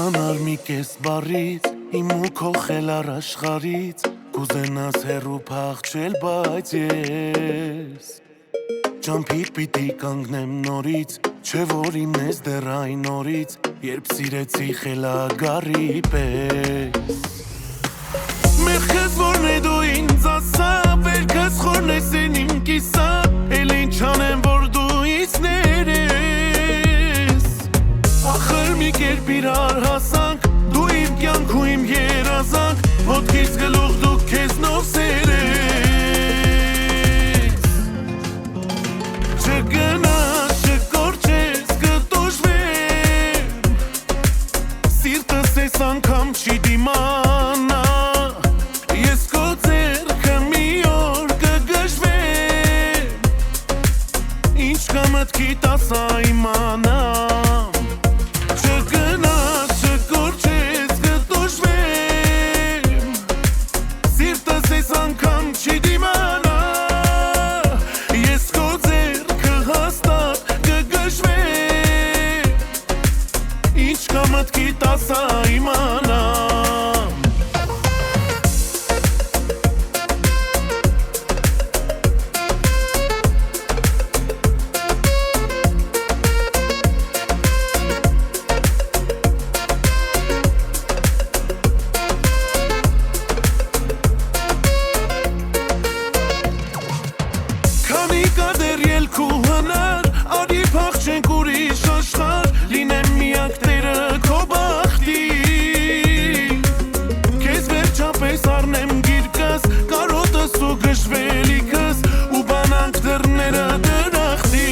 Իմանար մի կես բարից իմ ու քո խելար աշխարից կուզենաս հեռու փախչել բայց ես Ճամփի պիտի կանգնեմ նորից Չէ որ իմն ես դեռ այն օրից Երբ սիրեցի խելագարի պես Մեղքս որն է դու ինձ ասա Վերքս խորն ես են իմ կիսա Էլ ինչ անեմ որ դու ինձ ներես Ախր մի կերպ իրար հասանք Դու իմ կյանք ու իմ երազանք Ոտքից գլուխ դու քեզնով սերես Չգնաս, չկորչես, կտուժվեմ Սիրտս ես անգամ չի դիմանա Ես քո ձեռքը մի օր կգժվեմ Ինչ կա մտքիդ ասա իմանամ Չգնաս, չկորչես, կտուժվեմ Սիրտս ես անգամ չի դիմանա Ես քո ձեռքը հաստատ կգժվեմ Ինչ կա մտքիդ ասա իմանամ Ելք ու հնար, արի փախչենք ուրիշ աշխարհ Լինեմ միակ տերը քո բախտի Քեզ վերջապես առնեմ գիրկս, կարոտս ու գժվելիքս Ու բանանք դռները դրախտի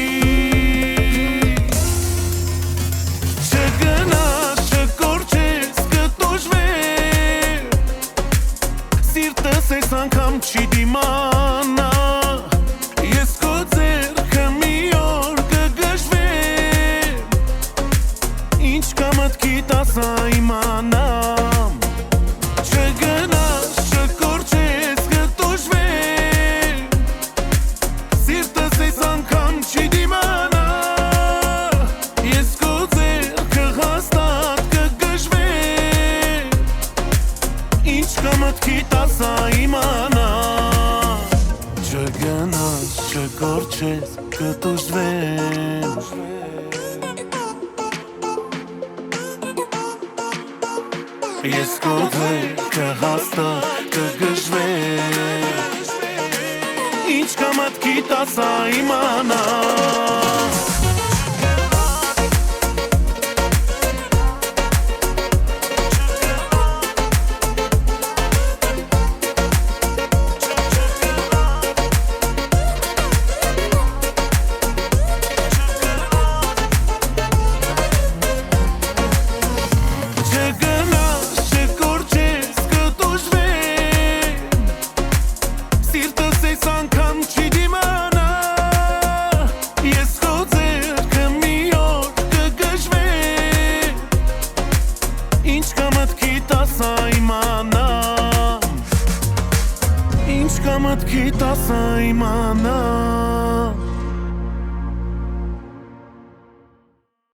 Չգնաս, չկորչես, կտուժվեմ Սիրտս ես անգամ չի դիմանա Ես քո ձեռքը մի օր կգժվեմ Ինչ կա մտքիդ ասա իմանամ Չգնաս, չկորչես, կտուժվեմ Սիրտս ես անգամ չի դիմանա Ես քո ձեռքը հաստատ կգժվեմ Ինչ կա մտքիդ ասա իմանամ Չգնաս, չկորչես, կտուժվեմ Ես քո ձեռքը հաստատ կգժվեմ Ինչ կա մտքիդ ասա իմանամ Ինչ կա մտքիդ ասա իմանամ